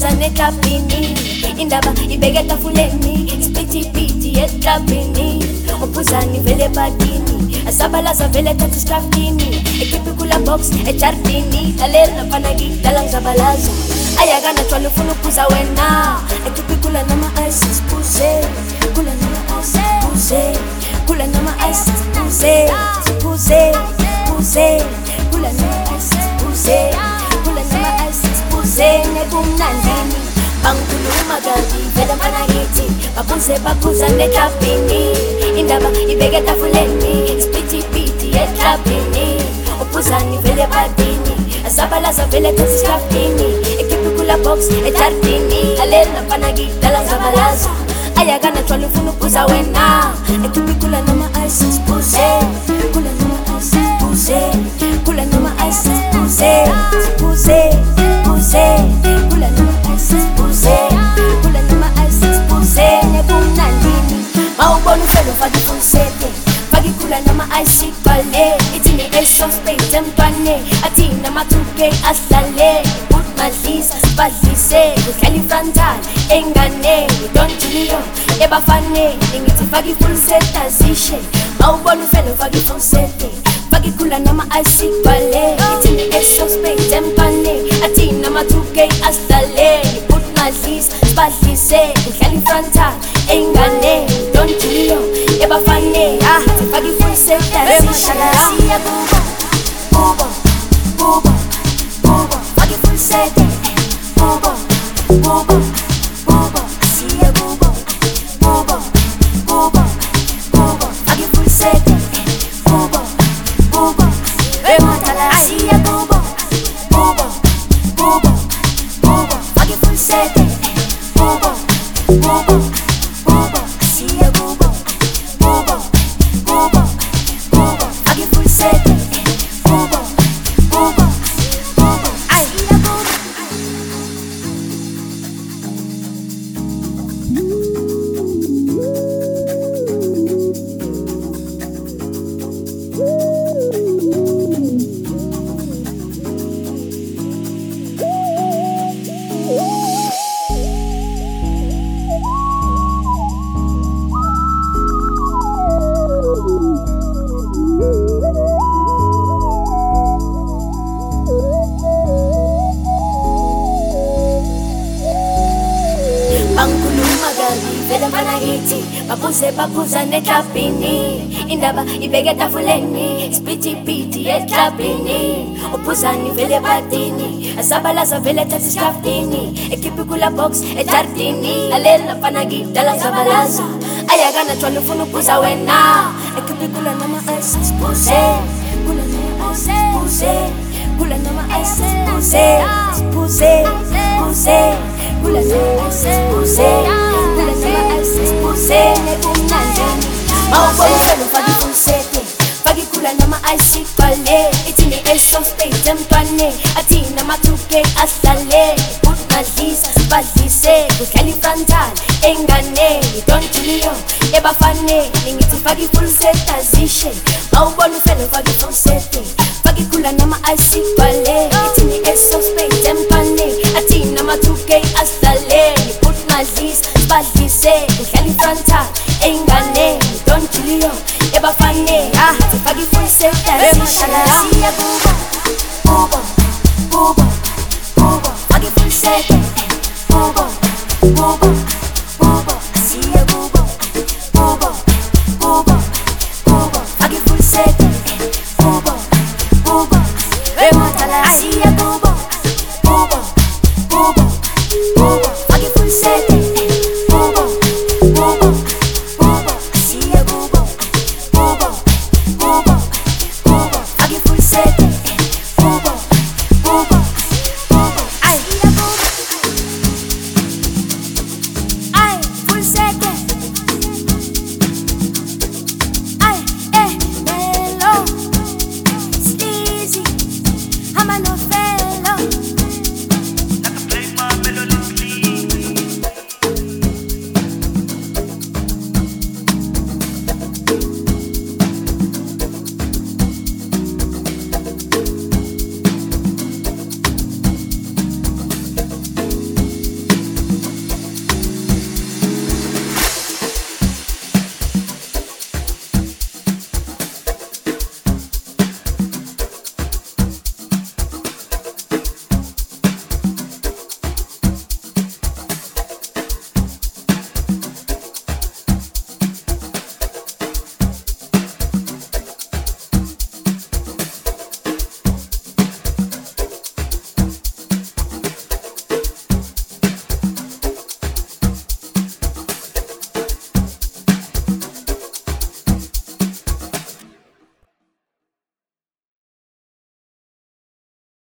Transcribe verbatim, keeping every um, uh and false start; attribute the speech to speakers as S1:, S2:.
S1: baphuza neklabhini, indaba ibeke etafuleni, isiphithiphithi eklabhini, uphuzani vele ebhadini, asabalaza vele ethatha isikrafini, ekhiphi kula box ejardini, lalela mfana ngidala ngizabalaza, ayakana tshwala ufuna ukuphuza wena, ekhiphi kula nama ice siphuze, kula nama ice siphuze, kula nama ice siphuze, siphuze, siphuze, kula nama ice siphuze, kula nama ice siphuze, nekumnandini, bangikhuluma kabi vele mfana ngithi, baphuze baphuza neklabhini, indaba ibeke etafuleni, isiphithiphithi eklabhini, uphuzani vele ebhadini, asabalaza vele ethatha isikrafini, ekhiphi kula box ejardini, lalela mfana ngidala ngizabalaza, ayakana tshwala ufuna ukuphuza wena, ekhiphi kula nama ice siphuze, kula nama ice siphuze, kula nama ice siphuze, siphuze, siphuze, kula nama ice siphuze, kula nama ice siphuze, nekumnandini, mawubona ufela ufaka ifulsete, faka ikula nama ice igcwale, ithini ace of spades emntwane, athina ama-two K ahlale, put madlisa sibadlise, kudlala ifrontal enganeni, Don Julio ebafaneni, ngithi faka ifulsete azishe, mawubona ufela ufaka ifulsete, faka ikula nama ice igcwale, ithini ace of spades emntwane, athina ama-two K ahlale, put madlisa sibadlise, kudlala ifrontal enganeni, Don Julio ebafaneni, ngithi faka ifulsete azishe, siya kubo, kubo, kubo, kubo, faka ifulsete, kubo, kubo, kubo, siya kubo, kubo, kubo, kubo, faka ifulsete, kubo, kubo, rematala, siya kubo, kubo, kubo, kubo, faka ifulsete, kubo, kubo, kubo, siya kubo, kubo, kubo, kubo, faka ifulsete, kubo, kubo, kubo, ay, siya kubo. Bangikhuluma kabi vele mfana ngithi, baphuze baphuza neklabhini, indaba ibeke etafuleni, isiphithiphithi eklabhini, uphuzani vele ebhadini, asabalaza vele ethatha isikrafini, ekhiphi kula box ejardini, lalela mfana ngidala ngizabalaza, ayakana tshwala ufuna ukuphuza wena, ekhiphi kula nama ice siphuze, kula nama ice siphuze, kula nama ice siphuze, siphuze, siphuze, kula nama ice siphuze, kula nama ice siphuze, nekumnandini, mawubona ufela ufaka ifulsete, faka ikula nama ice igcwale, ithini ace of spades emntwane, athina ama-two K ahlale, put madlisa sibadlise, kudlala ifrontal enganeni, Don Julio ebafaneni, ngithi faka ifulsete azishe, mawubona ufela ufaka ifulsete, faka ikula nama ice igcwale, ithini ace of spades emntwane, athina ama-two K ahlale, put madlisa sibadlise, kudlala ifrontal enganeni, Don Julio ebafaneni, ngithi faka ifulsete azishe, siya kubo, kubo, kubo, kubo, faka ifulsete, kubo, kubo.